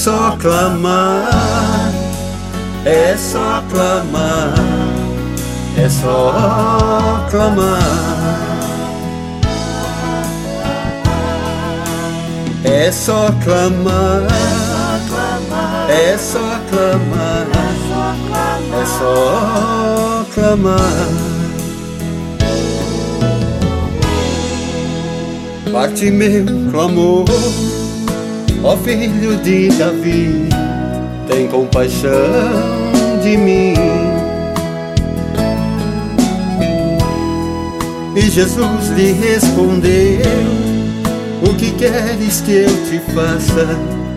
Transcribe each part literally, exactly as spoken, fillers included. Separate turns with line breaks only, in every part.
só clamar, é só clamar, é só clamar. É só clamar, é só clamar, é só clamar. Bartimeu clamou, ó filho de Davi, tem compaixão de mim. E Jesus lhe respondeu: o que queres que eu te faça?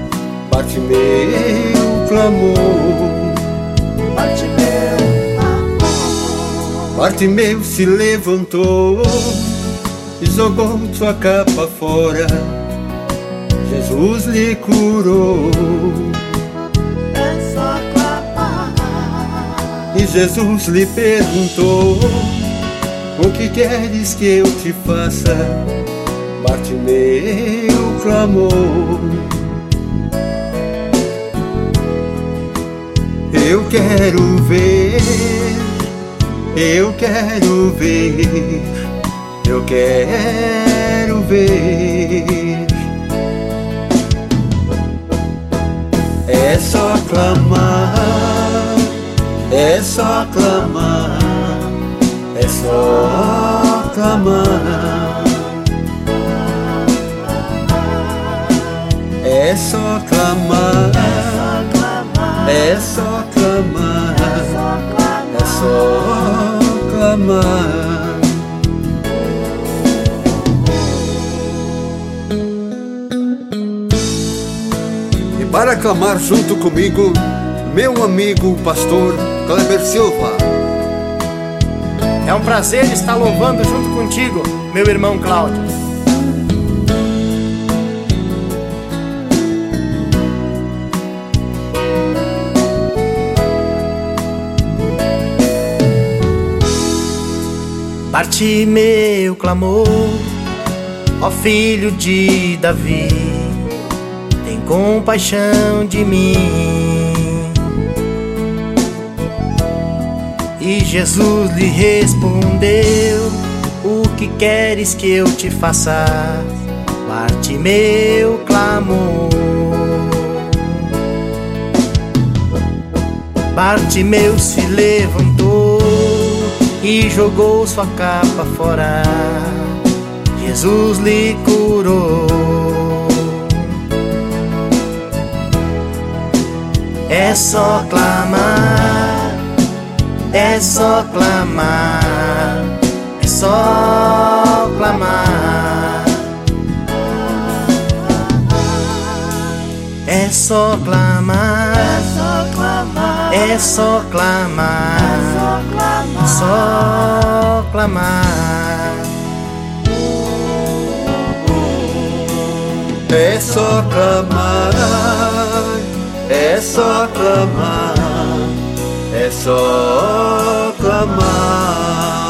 Bartimeu clamou. Bartimeu clamou. Bartimeu se levantou e jogou sua capa fora. Jesus lhe curou. É só clamar. E Jesus lhe perguntou: o que queres que eu te faça? Bartimeu clamou. Eu quero ver, eu quero ver, eu quero ver. É só clamar, é só clamar, é só clamar. É só clamar, é só clamar, é só clamar. E para clamar junto comigo, meu amigo pastor Kleber Silva.
É um prazer estar louvando junto contigo, meu irmão Cláudio. Bartimeu clamou, ó filho de Davi, tem compaixão de mim. E Jesus lhe respondeu: o que queres que eu te faça? Bartimeu clamou. Bartimeu se levantou e jogou sua capa fora. Jesus lhe curou. É só clamar, é só clamar, é só clamar. É só clamar, é só clamar, só clamar.
É só clamar, é só clamar, é só clamar.